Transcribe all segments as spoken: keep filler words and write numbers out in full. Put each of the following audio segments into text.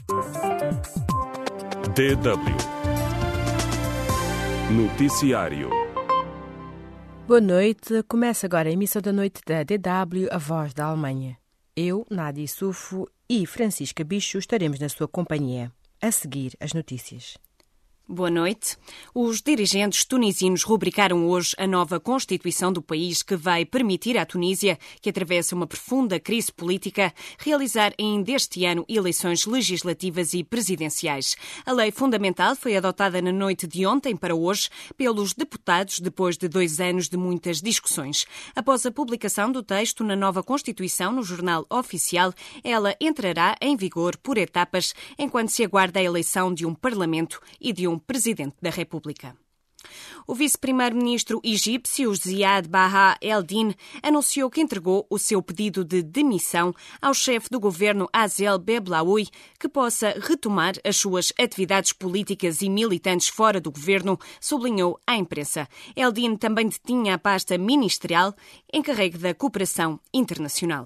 D W Noticiário. Boa noite. Começa agora a emissão da noite da D W, a voz da Alemanha. Eu, Nádia Sufo e Francisca Bicho estaremos na sua companhia. A seguir, as notícias. Boa noite. Os dirigentes tunisinos rubricaram hoje a nova Constituição do país que vai permitir à Tunísia, que atravessa uma profunda crise política, realizar ainda este ano eleições legislativas e presidenciais. A lei fundamental foi adotada na noite de ontem para hoje pelos deputados depois de dois anos de muitas discussões. Após a publicação do texto na nova Constituição no Jornal Oficial, ela entrará em vigor por etapas enquanto se aguarda a eleição de um Parlamento e de um Presidente da República. O vice-primeiro-ministro egípcio Ziad Baha El-Din anunciou que entregou o seu pedido de demissão ao chefe do governo Azel Beblaoui, que possa retomar as suas atividades políticas e militantes fora do governo, sublinhou à imprensa. El-Din também detinha a pasta ministerial encarregue da cooperação internacional.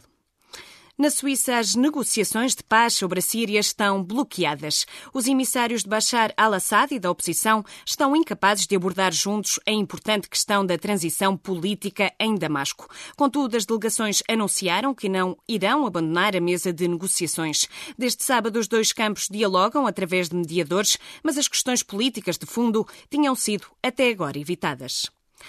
Na Suíça, as negociações de paz sobre a Síria estão bloqueadas. Os emissários de Bashar al-Assad e da oposição estão incapazes de abordar juntos a importante questão da transição política em Damasco. Contudo, as delegações anunciaram que não irão abandonar a mesa de negociações. Desde sábado, os dois campos dialogam através de mediadores, mas as questões políticas de fundo tinham sido até agora evitadas.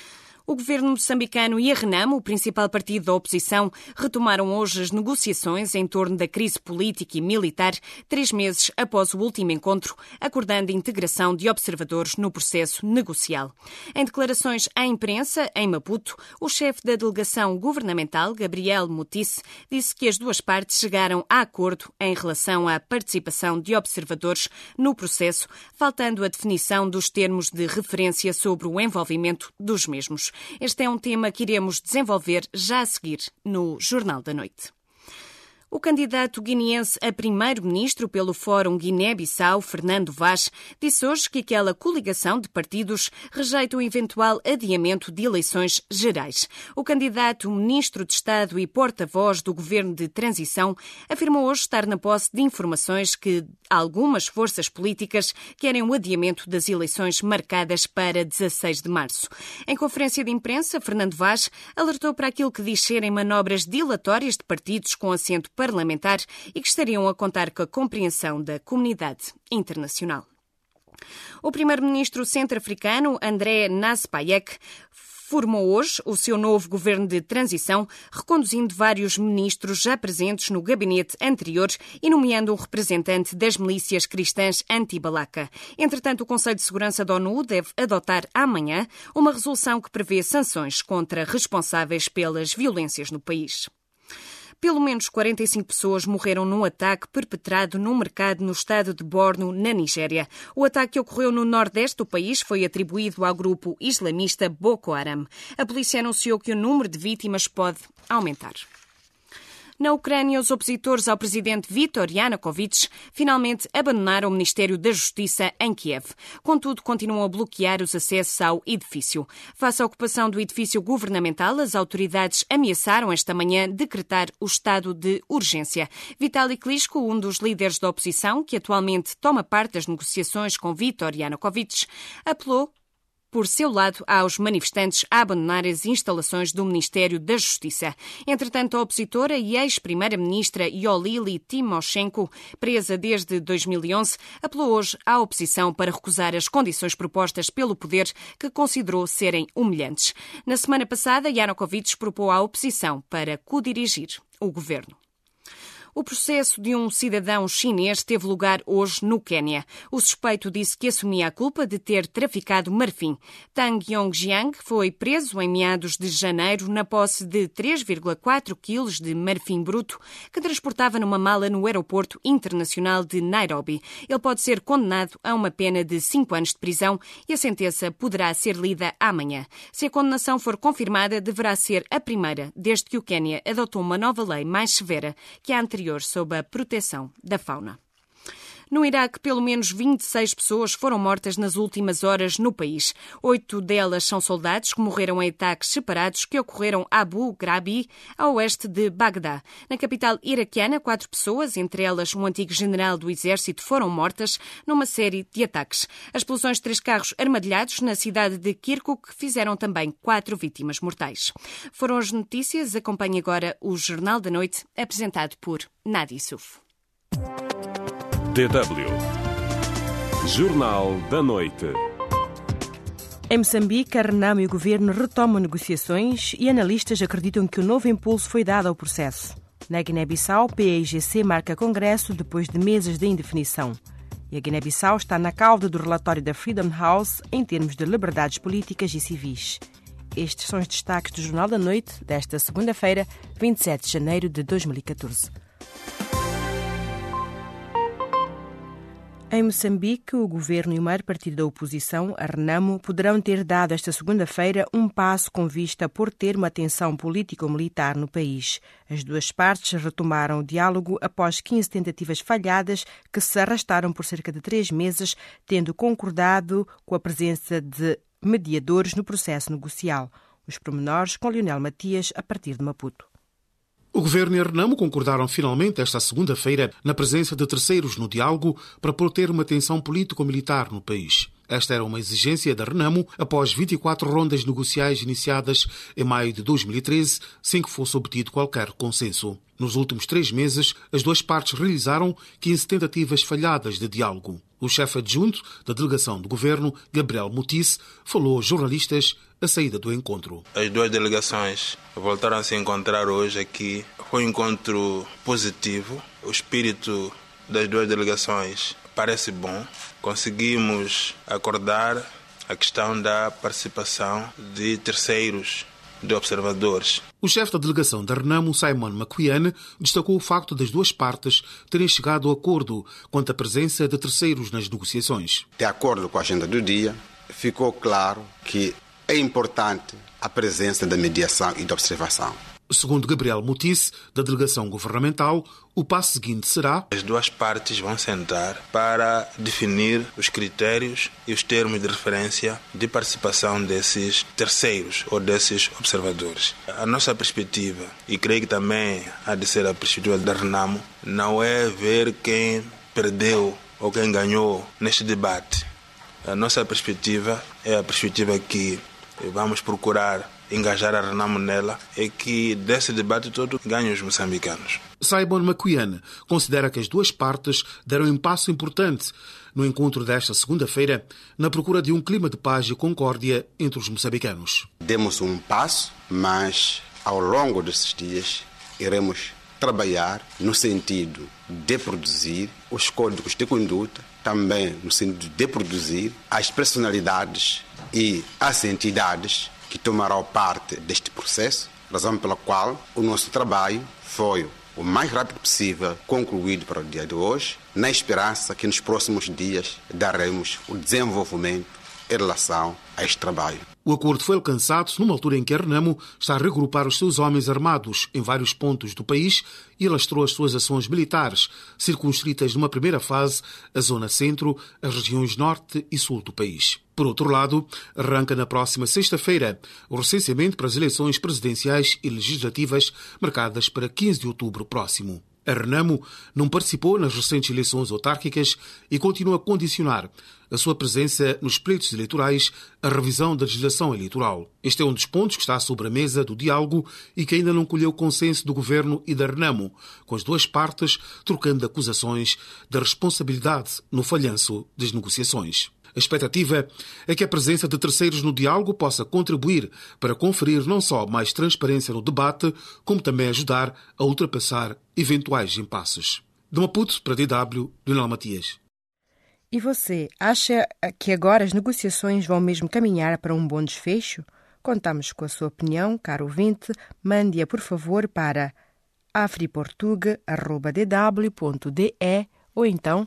O governo moçambicano e a Renamo, o principal partido da oposição, retomaram hoje as negociações em torno da crise política e militar, três meses após o último encontro, acordando a integração de observadores no processo negocial. Em declarações à imprensa, em Maputo, o chefe da delegação governamental, Gabriel Mutice, disse que as duas partes chegaram a acordo em relação à participação de observadores no processo, faltando a definição dos termos de referência sobre o envolvimento dos mesmos. Este é um tema que iremos desenvolver já a seguir no Jornal da Noite. O candidato guineense a primeiro-ministro pelo Fórum Guiné-Bissau, Fernando Vaz, disse hoje que aquela coligação de partidos rejeita o eventual adiamento de eleições gerais. O candidato ministro de Estado e porta-voz do governo de transição afirmou hoje estar na posse de informações que algumas forças políticas querem o adiamento das eleições marcadas para dezasseis de março. Em conferência de imprensa, Fernando Vaz alertou para aquilo que diz serem manobras dilatórias de partidos com assento parlamentar e que estariam a contar com a compreensão da comunidade internacional. O primeiro-ministro centro-africano, André Nazpayek, formou hoje o seu novo governo de transição, reconduzindo vários ministros já presentes no gabinete anterior e nomeando um representante das milícias cristãs anti-Balaka. Entretanto, o Conselho de Segurança da ONU deve adotar amanhã uma resolução que prevê sanções contra responsáveis pelas violências no país. Pelo menos quarenta e cinco pessoas morreram num ataque perpetrado num mercado no estado de Borno, na Nigéria. O ataque que ocorreu no nordeste do país foi atribuído ao grupo islamista Boko Haram. A polícia anunciou que o número de vítimas pode aumentar. Na Ucrânia, os opositores ao presidente Viktor Yanukovych finalmente abandonaram o Ministério da Justiça em Kiev. Contudo, continuam a bloquear os acessos ao edifício. Face à ocupação do edifício governamental, as autoridades ameaçaram esta manhã decretar o estado de urgência. Vitaly Klitschko, um dos líderes da oposição, que atualmente toma parte das negociações com Viktor Yanukovych, apelou por seu lado, aos manifestantes a abandonar as instalações do Ministério da Justiça. Entretanto, a opositora e ex-primeira-ministra Yolili Timoshenko, presa desde dois mil e onze, apelou hoje à oposição para recusar as condições propostas pelo poder, que considerou serem humilhantes. Na semana passada, Yanukovych propôs à oposição para co-dirigir o governo. O processo de um cidadão chinês teve lugar hoje no Quénia. O suspeito disse que assumia a culpa de ter traficado marfim. Tang Yongjiang foi preso em meados de janeiro na posse de três vírgula quatro quilos de marfim bruto que transportava numa mala no aeroporto internacional de Nairobi. Ele pode ser condenado a uma pena de cinco anos de prisão e a sentença poderá ser lida amanhã. Se a condenação for confirmada, deverá ser a primeira desde que o Quénia adotou uma nova lei mais severa que a anterior sob a proteção da fauna. No Iraque, pelo menos vinte e seis pessoas foram mortas nas últimas horas no país. Oito delas são soldados que morreram em ataques separados que ocorreram a Abu Ghraib, a oeste de Bagdá. Na capital iraquiana, quatro pessoas, entre elas um antigo general do exército, foram mortas numa série de ataques. As explosões de três carros armadilhados na cidade de Kirkuk fizeram também quatro vítimas mortais. Foram as notícias. Acompanhe agora o Jornal da Noite, apresentado por Nadi Suf. D W Jornal da Noite. Em Moçambique, a Renamo e o governo retomam negociações e analistas acreditam que o novo impulso foi dado ao processo. Na Guiné-Bissau, P A I G C marca congresso depois de meses de indefinição. E a Guiné-Bissau está na cauda do relatório da Freedom House em termos de liberdades políticas e civis. Estes são os destaques do Jornal da Noite desta segunda-feira, vinte e sete de janeiro de dois mil e catorze. Em Moçambique, o governo e o maior partido da oposição, a Renamo, poderão ter dado esta segunda-feira um passo com vista a pôr termo à tensão político-militar no país. As duas partes retomaram o diálogo após quinze tentativas falhadas que se arrastaram por cerca de três meses, tendo concordado com a presença de mediadores no processo negocial. Os pormenores com Leonel Matias, a partir de Maputo. O governo e a Renamo concordaram finalmente esta segunda-feira na presença de terceiros no diálogo para pôr termo à tensão político-militar no país. Esta era uma exigência da Renamo após vinte e quatro rondas negociais iniciadas em maio de dois mil e treze, sem que fosse obtido qualquer consenso. Nos últimos três meses, as duas partes realizaram quinze tentativas falhadas de diálogo. O chefe adjunto da delegação do governo, Gabriel Mutice, falou aos jornalistas a saída do encontro. As duas delegações voltaram a se encontrar hoje aqui. Foi um encontro positivo. O espírito das duas delegações parece bom. Conseguimos acordar a questão da participação de terceiros, de observadores. O chefe da delegação da Renamo, Simon Maquiane, destacou o facto das duas partes terem chegado a acordo quanto à presença de terceiros nas negociações. De acordo com a agenda do dia, ficou claro que é importante a presença da mediação e da observação. Segundo Gabriel Mutice, da delegação governamental, o passo seguinte será: as duas partes vão sentar para definir os critérios e os termos de referência de participação desses terceiros ou desses observadores. A nossa perspectiva, e creio que também há de ser a perspectiva da Renamo, não é ver quem perdeu ou quem ganhou neste debate. A nossa perspectiva é a perspectiva que vamos procurar engajar a Renamo nela, é que desse debate todo ganham os moçambicanos. Simon Maquiane considera que as duas partes deram um passo importante no encontro desta segunda-feira na procura de um clima de paz e concórdia entre os moçambicanos. Demos um passo, mas ao longo desses dias iremos trabalhar no sentido de produzir os códigos de conduta, também no sentido de produzir as personalidades e as entidades que tomarão parte deste processo, razão pela qual o nosso trabalho foi o mais rápido possível concluído para o dia de hoje, na esperança que nos próximos dias daremos o desenvolvimento em relação a este trabalho. O acordo foi alcançado numa altura em que a Renamo está a regrupar os seus homens armados em vários pontos do país e alastrou as suas ações militares, circunscritas numa primeira fase a zona centro, as regiões norte e sul do país. Por outro lado, arranca na próxima sexta-feira o recenseamento para as eleições presidenciais e legislativas marcadas para quinze de outubro próximo. A Renamo não participou nas recentes eleições autárquicas e continua a condicionar a sua presença nos pleitos eleitorais à revisão da legislação eleitoral. Este é um dos pontos que está sobre a mesa do diálogo e que ainda não colheu consenso do governo e da Renamo, com as duas partes trocando acusações da responsabilidade no falhanço das negociações. A expectativa é que a presença de terceiros no diálogo possa contribuir para conferir não só mais transparência no debate, como também ajudar a ultrapassar eventuais impasses. De Maputo para D W, Leonel Matias. E você, acha que agora as negociações vão mesmo caminhar para um bom desfecho? Contamos com a sua opinião, caro ouvinte. Mande-a, por favor, para afriportuga arroba d w ponto d e ou então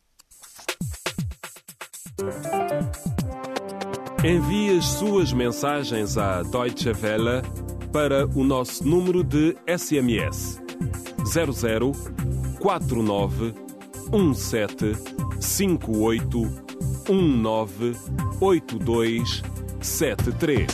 Envie as suas mensagens à Deutsche Welle para o nosso número de S M S zero zero quatro nove um sete cinco oito um nove oito dois sete três.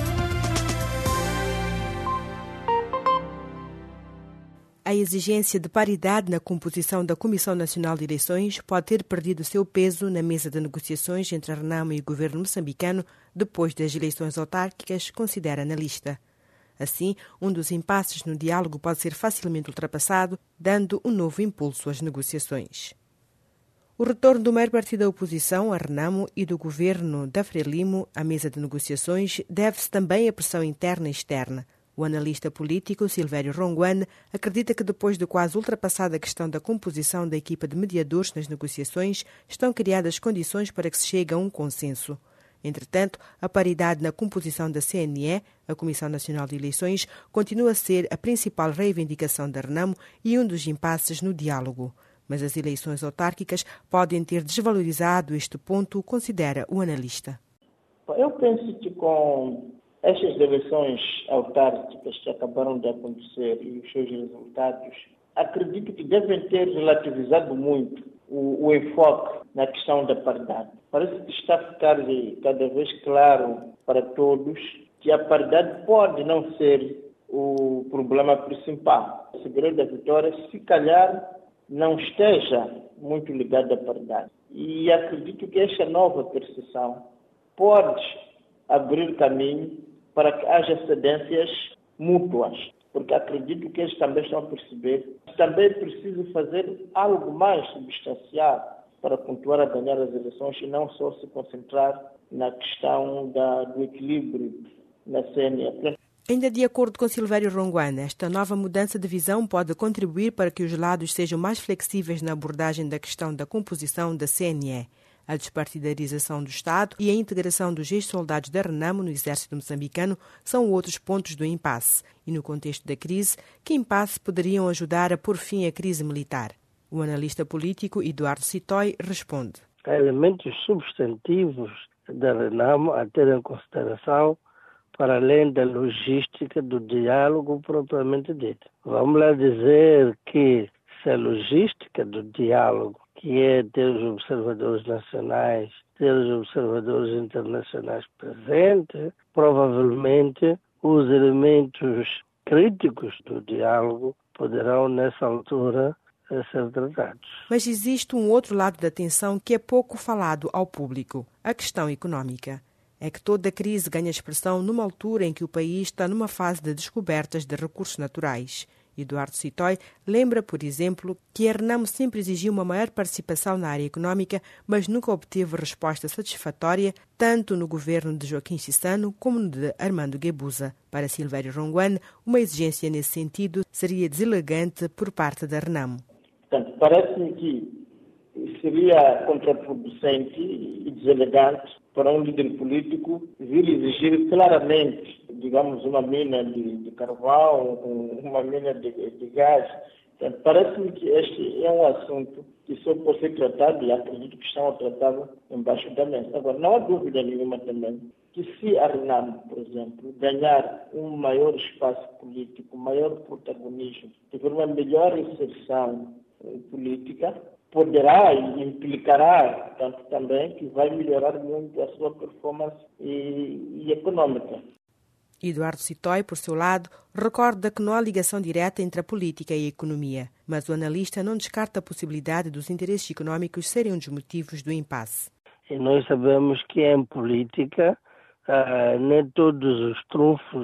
A exigência de paridade na composição da Comissão Nacional de Eleições pode ter perdido seu peso na mesa de negociações entre a Renamo e o governo moçambicano depois das eleições autárquicas, considera analista. Assim, um dos impasses no diálogo pode ser facilmente ultrapassado, dando um novo impulso às negociações. O retorno do maior partido da oposição, a Renamo, e do governo da Frelimo à mesa de negociações deve-se também à pressão interna e externa. O analista político Silvério Ronguane acredita que depois de quase ultrapassada a questão da composição da equipa de mediadores nas negociações, estão criadas condições para que se chegue a um consenso. Entretanto, a paridade na composição da C N E, a Comissão Nacional de Eleições, continua a ser a principal reivindicação da Renamo e um dos impasses no diálogo. Mas as eleições autárquicas podem ter desvalorizado este ponto, considera o analista. Eu penso que com estas eleições autárquicas que acabaram de acontecer e os seus resultados, acredito que devem ter relativizado muito o, o enfoque na questão da paridade. Parece que está a ficar cada vez claro para todos que a paridade pode não ser o problema principal. O segredo da vitória, se calhar, não esteja muito ligado à paridade. E acredito que esta nova percepção pode abrir caminho para que haja cedências mútuas, porque acredito que eles também estão a perceber que também é preciso fazer algo mais substancial para continuar a ganhar as eleições e não só se concentrar na questão da, do equilíbrio na C N E. Ainda de acordo com Silvério Ronguane, esta nova mudança de visão pode contribuir para que os lados sejam mais flexíveis na abordagem da questão da composição da C N E. A despartidarização do Estado e a integração dos ex-soldados da Renamo no exército moçambicano são outros pontos do impasse. E no contexto da crise, que impasse poderiam ajudar a pôr fim à crise militar? O analista político Eduardo Citói responde. Há elementos substantivos da Renamo a ter em consideração para além da logística do diálogo propriamente dito. Vamos lá dizer que se a logística do diálogo, que é ter os observadores nacionais, ter os observadores internacionais presentes, provavelmente os elementos críticos do diálogo poderão, nessa altura, ser tratados. Mas existe um outro lado da tensão que é pouco falado ao público, a questão económica. É que toda a crise ganha expressão numa altura em que o país está numa fase de descobertas de recursos naturais. Eduardo Citói lembra, por exemplo, que a Renamo sempre exigiu uma maior participação na área económica, mas nunca obteve resposta satisfatória, tanto no governo de Joaquim Chissano como no de Armando Guebuza. Para Silvério Ronguane, uma exigência nesse sentido seria deselegante por parte da Renamo. Portanto, parece-me que seria contraproducente e deselegante para um líder político vir exigir claramente, digamos, uma mina de, de carvão, uma mina de, de gás. Portanto, parece-me que este é um assunto que só pode ser tratado, e acredito que estão a tratá-lo embaixo da mesa. Agora, não há dúvida nenhuma também que se a Renamo, por exemplo, ganhar um maior espaço político, maior protagonismo, tiver uma melhor inserção política, poderá e implicará, tanto também, que vai melhorar muito a sua performance e, e econômica. Eduardo Citói, por seu lado, recorda que não há ligação direta entre a política e a economia, mas o analista não descarta a possibilidade dos interesses económicos serem um dos motivos do impasse. E nós sabemos que em política uh, nem todos os trunfos,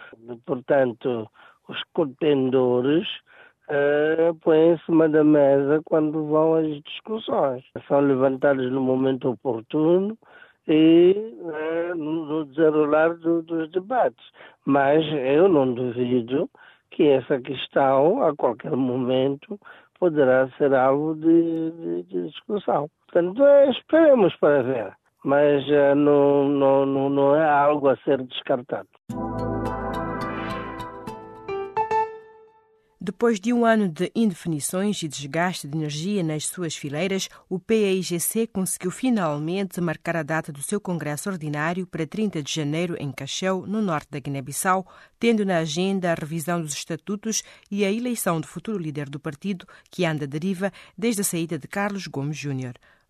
portanto, os contendores, Uh, põem em cima da mesa quando vão às discussões. São levantados no momento oportuno e uh, no desenrolar do, dos debates. Mas eu não duvido que essa questão, a qualquer momento, poderá ser alvo de, de, de discussão. Portanto, uh, esperemos para ver. Mas uh, não, não, não, não é algo a ser descartado. Depois de um ano de indefinições e desgaste de energia nas suas fileiras, o P A I G C conseguiu finalmente marcar a data do seu congresso ordinário para trinta de janeiro em Cacheu, no norte da Guiné-Bissau, tendo na agenda a revisão dos estatutos e a eleição do futuro líder do partido, que anda à deriva desde a saída de Carlos Gomes Júnior.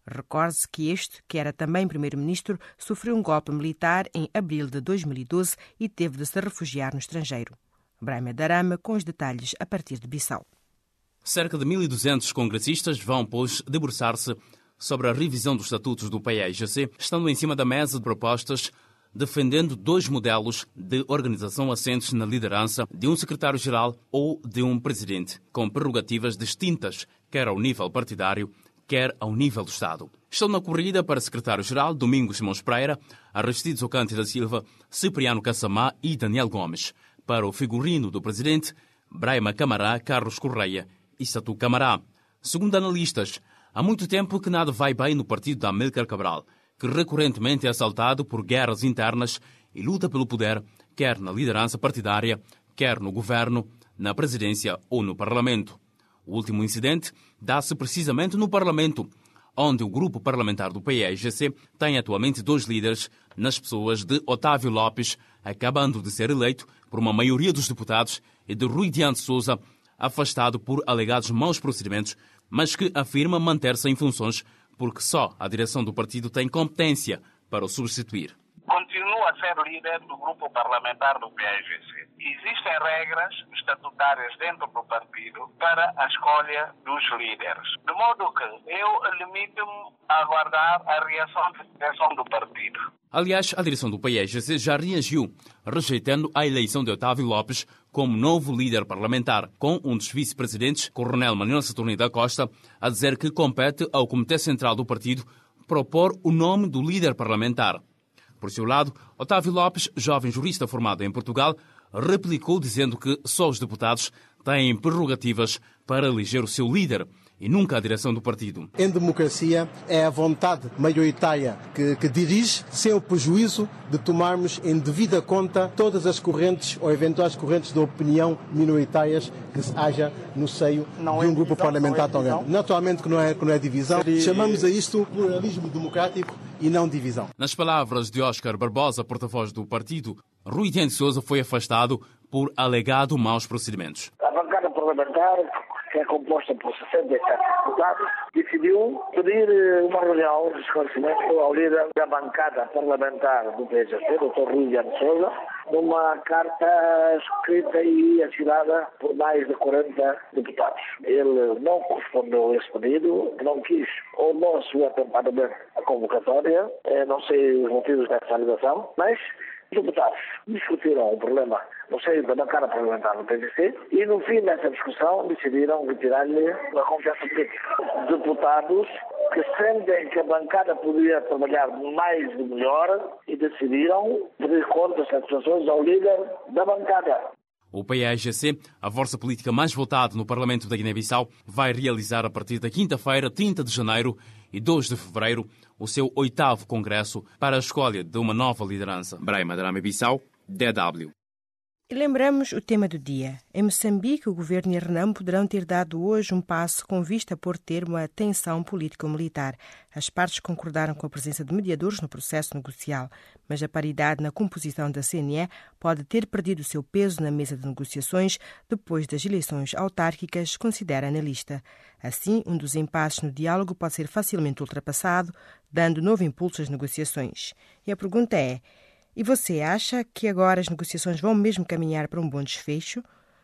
Recorde-se que este, que era também primeiro-ministro, sofreu um golpe militar em abril de dois mil e doze e teve de se refugiar no estrangeiro. Brahma Darama com os detalhes a partir de Bissau. Cerca de mil e duzentos congressistas vão, pois, debruçar-se sobre a revisão dos estatutos do P A I G C, estando em cima da mesa de propostas defendendo dois modelos de organização assentes na liderança de um secretário-geral ou de um presidente, com prerrogativas distintas, quer ao nível partidário, quer ao nível do Estado. Estão na corrida para secretário-geral Domingos Simões Pereira, Aristides Ocante da Silva, Cipriano Cassamá e Daniel Gomes. Para o figurino do presidente, Braima Camará, Carlos Correia e Satu Camará. Segundo analistas, há muito tempo que nada vai bem no partido de Amílcar Cabral, que recorrentemente é assaltado por guerras internas e luta pelo poder, quer na liderança partidária, quer no governo, na presidência ou no parlamento. O último incidente dá-se precisamente no parlamento, onde o grupo parlamentar do P A I G C tem atualmente dois líderes nas pessoas de Otávio Lopes, acabando de ser eleito por uma maioria dos deputados, e de Rui Diante Sousa, afastado por alegados maus procedimentos, mas que afirma manter-se em funções porque só a direção do partido tem competência para o substituir. Continua a ser líder do grupo parlamentar do P A I G C. Existem regras estatutárias dentro do partido para a escolha dos líderes. De modo que eu limito-me a aguardar a reação da direção do partido. Aliás, a direção do P A I G C já reagiu, rejeitando a eleição de Otávio Lopes como novo líder parlamentar, com um dos vice-presidentes, Coronel Manuel Saturnino da Costa, a dizer que compete ao Comitê Central do partido propor o nome do líder parlamentar. Por seu lado, Otávio Lopes, jovem jurista formado em Portugal, replicou dizendo que só os deputados têm prerrogativas para eleger o seu líder e nunca a direção do partido. Em democracia é a vontade maioritária que, que dirige, sem o prejuízo de tomarmos em devida conta todas as correntes ou eventuais correntes de opinião minoritárias que haja no seio não de um é grupo divisão, parlamentar tão grande. Naturalmente que não é, que não é divisão. Seria... Chamamos a isto pluralismo democrático e não divisão. Nas palavras de Óscar Barbosa, porta-voz do partido, Rui Diante Sousa foi afastado por alegado maus procedimentos. A bancada parlamentar, que é composta por sessenta e sete deputados, decidiu pedir uma reunião de esclarecimento ao líder da bancada parlamentar do P A I G C, doutor Rui Diante Sousa, numa carta escrita e assinada por mais de quarenta deputados. Ele não correspondeu a esse pedido, não quis ou não se atempadamente a convocatória, não sei os motivos dessa realização, mas os deputados discutiram o problema no seio da bancada parlamentar do P D C e, no fim dessa discussão, decidiram retirar-lhe a confiança política. Deputados que sentem que a bancada podia trabalhar mais e melhor e decidiram pedir contas e satisfações ao líder da bancada. O P A I G C, a força política mais votada no Parlamento da Guiné-Bissau, vai realizar a partir da quinta-feira, trinta de janeiro e dois de fevereiro, o seu oitavo congresso para a escolha de uma nova liderança. Braima Darama Bissau, D W. E lembramos o tema do dia. Em Moçambique, o governo e a Renamo poderão ter dado hoje um passo com vista a pôr termo à tensão político-militar. As partes concordaram com a presença de mediadores no processo negocial, mas a paridade na composição da C N E pode ter perdido o seu peso na mesa de negociações depois das eleições autárquicas, considera a analista. Assim, um dos impasses no diálogo pode ser facilmente ultrapassado, dando novo impulso às negociações. E a pergunta é: e você acha que agora as negociações vão mesmo caminhar para um bom desfecho?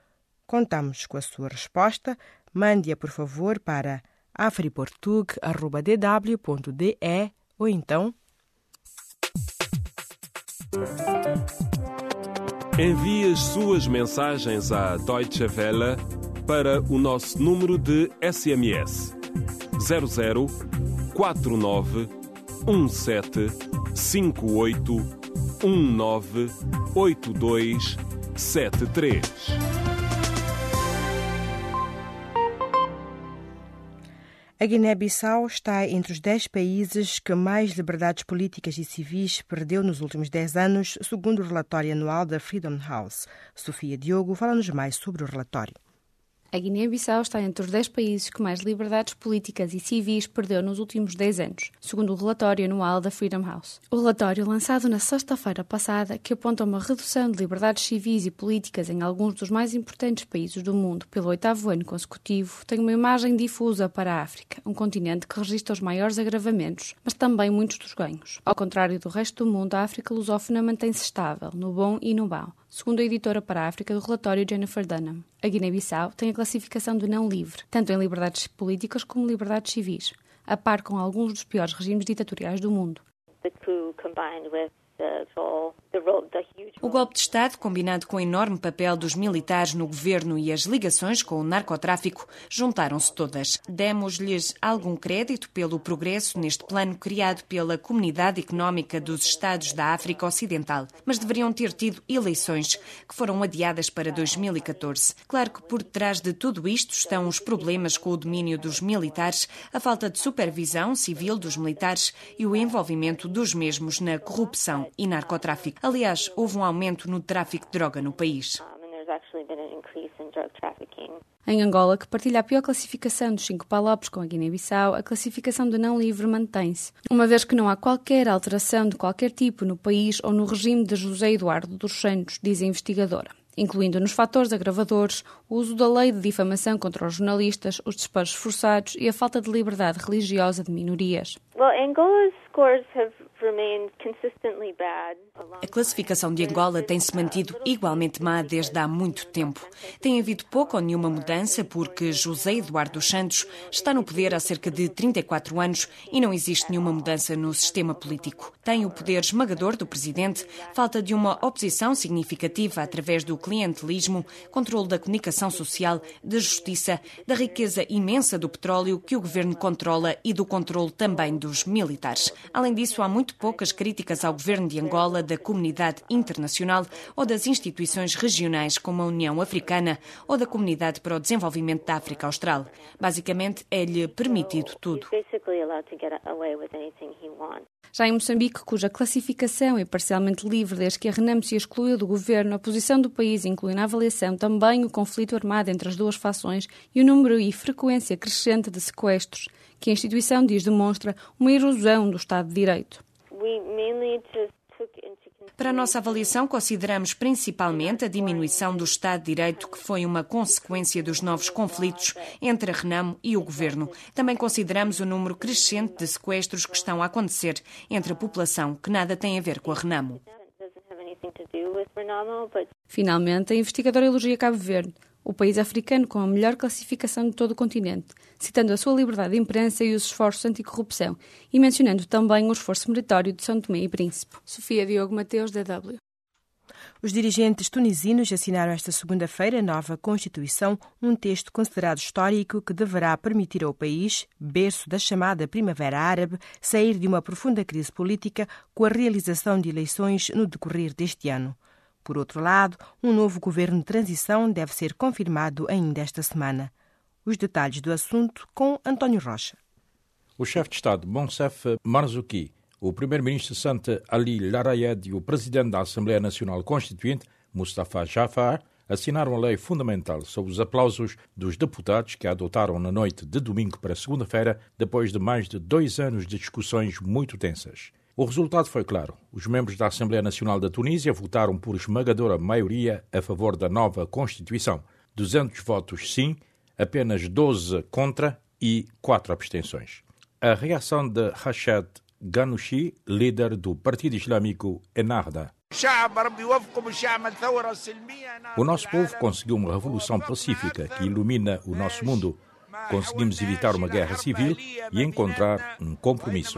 Contamos com a sua resposta. Mande-a, por favor, para afriportug arroba d w ponto d e ou então... Envie as suas mensagens à Deutsche Welle para o nosso número de S M S zero zero quatro nove um sete cinco oito um nove oito dois sete três. A Guiné-Bissau está entre os dez países que mais liberdades políticas e civis perdeu nos últimos dez anos, segundo o relatório anual da Freedom House. Sofia Diogo fala-nos mais sobre o relatório. A Guiné-Bissau está entre os dez países que mais liberdades políticas e civis perdeu nos últimos dez anos, segundo o relatório anual da Freedom House. O relatório, lançado na sexta-feira passada, que aponta uma redução de liberdades civis e políticas em alguns dos mais importantes países do mundo pelo oitavo ano consecutivo, tem uma imagem difusa para a África, um continente que registra os maiores agravamentos, mas também muitos dos ganhos. Ao contrário do resto do mundo, a África lusófona mantém-se estável, no bom e no mau, segundo a editora para a África do relatório Jennifer Dunham. A Guiné-Bissau tem a classificação de não livre, tanto em liberdades políticas como liberdades civis, a par com alguns dos piores regimes ditatoriais do mundo. O golpe de Estado, combinado com o enorme papel dos militares no governo e as ligações com o narcotráfico, juntaram-se todas. Demos-lhes algum crédito pelo progresso neste plano criado pela Comunidade Económica dos Estados da África Ocidental, mas deveriam ter tido eleições que foram adiadas para dois mil e catorze. Claro que por trás de tudo isto estão os problemas com o domínio dos militares, a falta de supervisão civil dos militares e o envolvimento dos mesmos na corrupção e narcotráfico. Aliás, houve um aumento no tráfico de droga no país. Em Angola, que partilha a pior classificação dos cinco palopes com a Guiné-Bissau, a classificação de não livre mantém-se, uma vez que não há qualquer alteração de qualquer tipo no país ou no regime de José Eduardo dos Santos, diz a investigadora, incluindo nos fatores agravadores o uso da lei de difamação contra os jornalistas, os despejos forçados e a falta de liberdade religiosa de minorias. Well, Angola's scores have remained consistently bad. A classificação de Angola tem-se mantido igualmente má desde há muito tempo. Tem havido pouca ou nenhuma mudança porque José Eduardo dos Santos está no poder há cerca de trinta e quatro anos e não existe nenhuma mudança no sistema político. Tem o poder esmagador do presidente, falta de uma oposição significativa através do clientelismo, controle da comunicação social, da justiça, da riqueza imensa do petróleo que o governo controla e do controle também dos militares. Além disso, há muito poucas críticas ao governo de Angola, da comunidade internacional ou das instituições regionais como a União Africana ou da Comunidade para o Desenvolvimento da África Austral. Basicamente, é-lhe permitido tudo. Já em Moçambique, cuja classificação é parcialmente livre desde que a Renamo se excluiu do governo, a posição do país inclui na avaliação também o conflito armado entre as duas fações e o número e frequência crescente de sequestros, que a instituição diz demonstra uma erosão do Estado de Direito. Para a nossa avaliação, consideramos principalmente a diminuição do Estado de Direito, que foi uma consequência dos novos conflitos entre a Renamo e o governo. Também consideramos o número crescente de sequestros que estão a acontecer entre a população, que nada tem a ver com a Renamo. Finalmente, a investigadora elogia Cabo Verde, o país africano com a melhor classificação de todo o continente, citando a sua liberdade de imprensa e os esforços anticorrupção, e mencionando também o esforço meritório de São Tomé e Príncipe. Sofia Diogo Mateus, D W. Os dirigentes tunisinos assinaram esta segunda-feira a nova Constituição, um texto considerado histórico que deverá permitir ao país, berço da chamada Primavera Árabe, sair de uma profunda crise política com a realização de eleições no decorrer deste ano. Por outro lado, um novo governo de transição deve ser confirmado ainda esta semana. Os detalhes do assunto com António Rocha. O chefe de Estado, Monsef Marzouki, o primeiro-ministro Sante Ali Larayed e o presidente da Assembleia Nacional Constituinte, Mustafa Jafar, assinaram a lei fundamental sob os aplausos dos deputados que a adotaram na noite de domingo para segunda-feira, depois de mais de dois anos de discussões muito tensas. O resultado foi claro. Os membros da Assembleia Nacional da Tunísia votaram por esmagadora maioria a favor da nova Constituição. duzentos votos sim, apenas doze contra e quatro abstenções. A reação de Rached Ghannouchi, líder do Partido Islâmico Ennahda. O nosso povo conseguiu uma revolução pacífica que ilumina o nosso mundo. Conseguimos evitar uma guerra civil e encontrar um compromisso.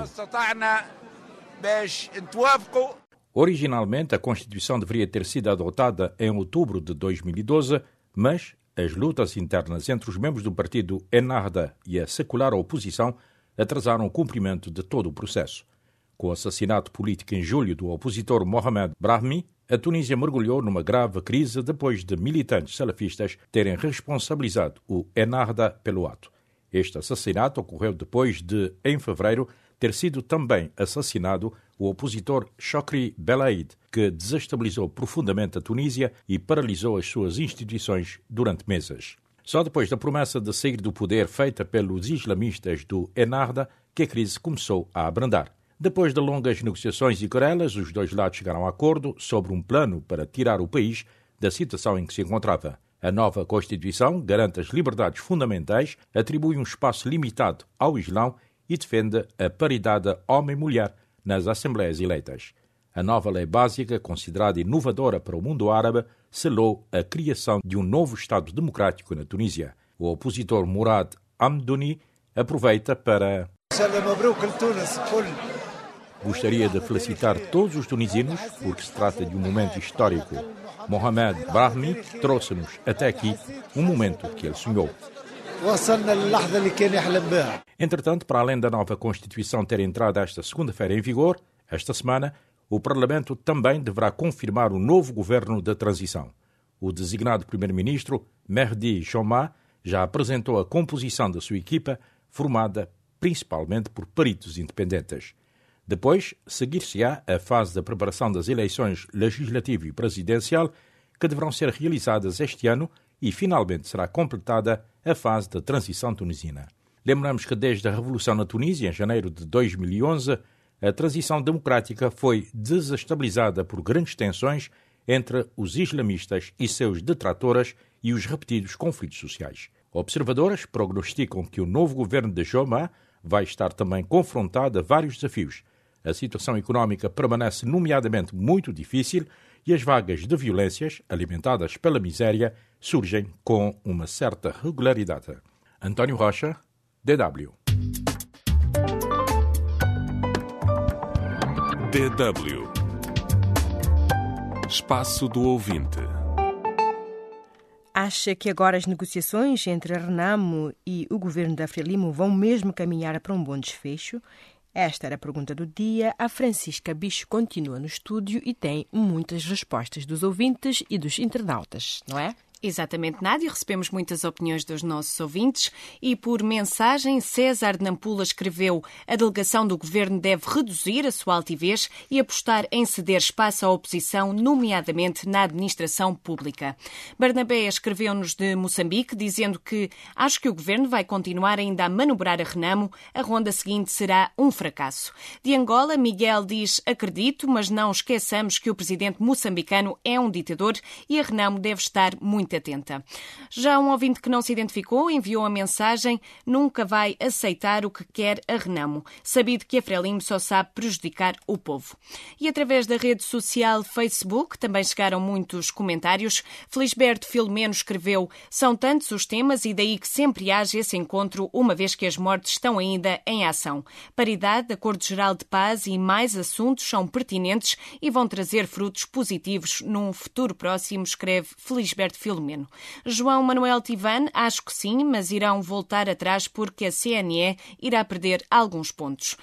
Originalmente, a Constituição deveria ter sido adotada em outubro de dois mil e doze, mas as lutas internas entre os membros do partido Ennahda e a secular oposição atrasaram o cumprimento de todo o processo. Com o assassinato político em julho do opositor Mohamed Brahmi, a Tunísia mergulhou numa grave crise depois de militantes salafistas terem responsabilizado o Ennahda pelo ato. Este assassinato ocorreu depois de, em fevereiro, ter sido também assassinado o opositor Chokri Belaid, que desestabilizou profundamente a Tunísia e paralisou as suas instituições durante meses. Só depois da promessa de sair do poder feita pelos islamistas do Ennahda que a crise começou a abrandar. Depois de longas negociações e querelas, os dois lados chegaram a acordo sobre um plano para tirar o país da situação em que se encontrava. A nova Constituição garante as liberdades fundamentais, atribui um espaço limitado ao Islão e defende a paridade homem-mulher nas assembleias eleitas. A nova lei básica, considerada inovadora para o mundo árabe, selou a criação de um novo Estado democrático na Tunísia. O opositor Mourad Amdouni aproveita para... Gostaria de felicitar todos os tunisinos porque se trata de um momento histórico. Mohamed Brahmi trouxe-nos até aqui um momento que ele sonhou. Entretanto, para além da nova Constituição ter entrado esta segunda-feira em vigor, esta semana, o Parlamento também deverá confirmar o novo governo de transição. O designado primeiro-ministro, Mehdi Joma, já apresentou a composição da sua equipa, formada principalmente por peritos independentes. Depois, seguir-se-á a fase da preparação das eleições legislativa e presidencial, que deverão ser realizadas este ano, e finalmente será completada a fase da transição tunisina. Lembramos que desde a Revolução na Tunísia, em janeiro de dois mil e onze, a transição democrática foi desestabilizada por grandes tensões entre os islamistas e seus detratores e os repetidos conflitos sociais. Observadores prognosticam que o novo governo de Joma vai estar também confrontado a vários desafios. A situação económica permanece nomeadamente muito difícil e as vagas de violências, alimentadas pela miséria, surgem com uma certa regularidade. António Rocha, D W. D W. Espaço do Ouvinte. Acha que agora as negociações entre a Renamo e o governo da Frelimo vão mesmo caminhar para um bom desfecho? Esta era a pergunta do dia. A Francisca Bicho continua no estúdio e tem muitas respostas dos ouvintes e dos internautas, não é? Exatamente, Nádia. Recebemos muitas opiniões dos nossos ouvintes e, por mensagem, César de Nampula escreveu: a delegação do governo deve reduzir a sua altivez e apostar em ceder espaço à oposição, nomeadamente na administração pública. Barnabé escreveu-nos de Moçambique, dizendo que acho que o governo vai continuar ainda a manobrar a Renamo. A ronda seguinte será um fracasso. De Angola, Miguel diz: acredito, mas não esqueçamos que o presidente moçambicano é um ditador e a Renamo deve estar muito atenta. Já um ouvinte que não se identificou enviou a mensagem: nunca vai aceitar o que quer a Renamo, sabido que a Frelimo só sabe prejudicar o povo. E através da rede social Facebook também chegaram muitos comentários. Felisberto Filomeno escreveu: são tantos os temas e daí que sempre haja esse encontro, uma vez que as mortes estão ainda em ação. Paridade, acordo geral de paz e mais assuntos são pertinentes e vão trazer frutos positivos num futuro próximo, escreve Felisberto Filomeno. João Manuel Tivan: acho que sim, mas irão voltar atrás porque a C N E irá perder alguns pontos.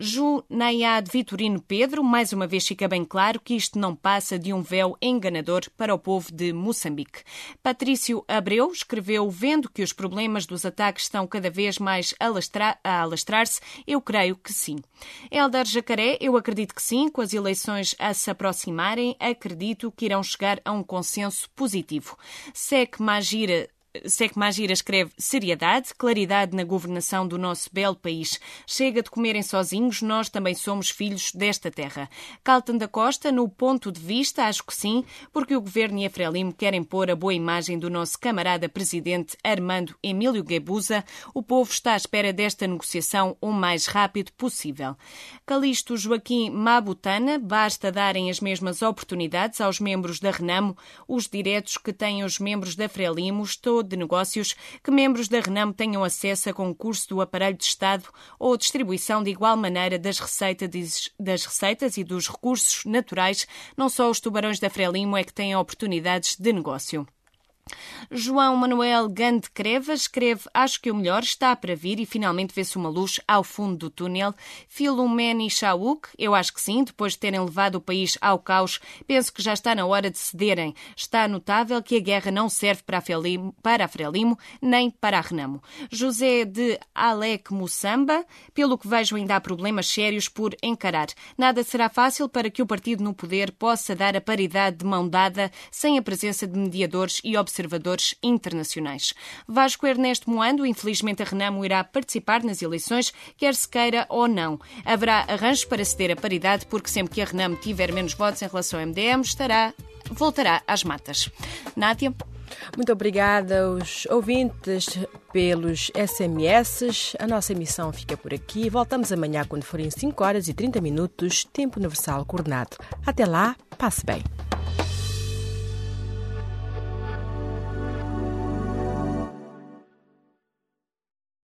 Junayad Vitorino Pedro: mais uma vez fica bem claro que isto não passa de um véu enganador para o povo de Moçambique. Patrício Abreu escreveu: vendo que os problemas dos ataques estão cada vez mais alastra- a alastrar-se, eu creio que sim. Eldar Jacaré: eu acredito que sim, com as eleições a se aproximarem, acredito que irão chegar a um consenso positivo. Sec Magira Sec Magira escreve: seriedade, claridade na governação do nosso belo país. Chega de comerem sozinhos, nós também somos filhos desta terra. Calton da Costa: no ponto de vista, acho que sim, porque o governo e a Frelimo querem pôr a boa imagem do nosso camarada presidente Armando Emílio Guebuza. O povo está à espera desta negociação o mais rápido possível. Calixto Joaquim Mabutana: basta darem as mesmas oportunidades aos membros da Renamo, os diretos que têm os membros da Frelimo. Estou de negócios, que membros da Renamo tenham acesso a concurso do aparelho de Estado ou distribuição de igual maneira das receitas, das receitas e dos recursos naturais. Não só os tubarões da Frelimo é que têm oportunidades de negócio. João Manuel Gande Creva escreve: acho que o melhor está para vir e finalmente vê-se uma luz ao fundo do túnel. Filomeni Chauk: eu acho que sim, depois de terem levado o país ao caos, penso que já está na hora de cederem. Está notável que a guerra não serve para a Frelimo, para a Frelimo nem para a Renamo. José de Alec Moçamba: pelo que vejo ainda há problemas sérios por encarar. Nada será fácil para que o partido no poder possa dar a paridade de mão dada sem a presença de mediadores e observadores observadores internacionais. Vasco Ernesto Moando, infelizmente a Renamo irá participar nas eleições, quer se queira ou não. Haverá arranjos para ceder a paridade, porque sempre que a Renamo tiver menos votos em relação ao M D M, estará, voltará às matas. Nádia? Muito obrigada aos ouvintes pelos S M S. A nossa emissão fica por aqui. Voltamos amanhã quando forem cinco horas e trinta minutos, tempo universal coordenado. Até lá, passe bem.